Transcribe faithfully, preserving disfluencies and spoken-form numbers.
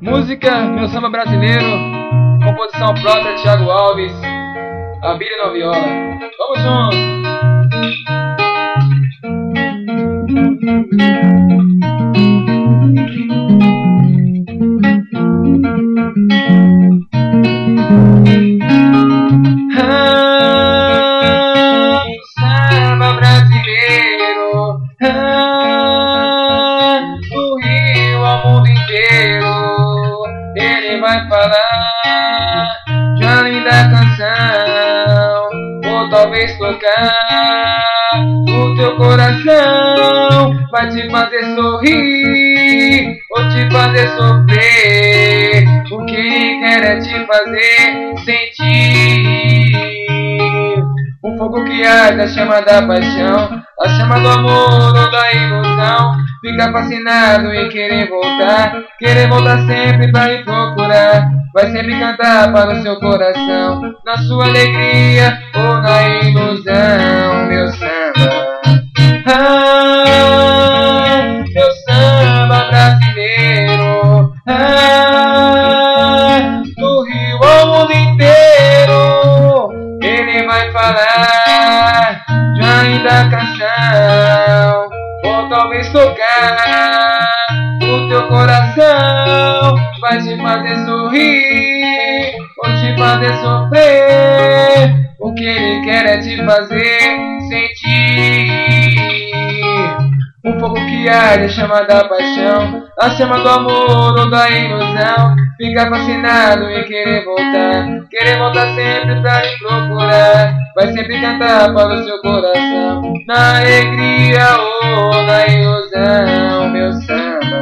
Música, meu samba brasileiro. Composição própria, Thiago Alves. Abílio na viola. Vamos juntos! Ah, samba brasileiro, ah, do Rio ao mundo inteiro, ele vai falar de uma linda canção, ou talvez tocar o teu coração, vai te fazer sorrir ou te fazer sofrer. O que ele quer é te fazer sentir um fogo que arde, a chama da paixão, a chama do amor ou da ilusão. Fica fascinado e querer voltar, querer voltar sempre pra lhe procurar. Vai sempre cantar para o seu coração, na sua alegria ou na ilusão. Meu samba, ah, meu samba brasileiro, ah, do Rio ao mundo inteiro, ele vai falar de uma linda canção, ou talvez tocar o teu coração, vai te fazer sorrir ou te fazer sofrer. O que ele quer é te fazer sentir um fogo que arde, a chama da paixão, a chama do amor ou da ilusão. Fica fascinado e querer voltar, querer voltar sempre pra lhe procurar. Vai sempre cantar para o seu coração, na alegria ou na ilusão. Meu samba,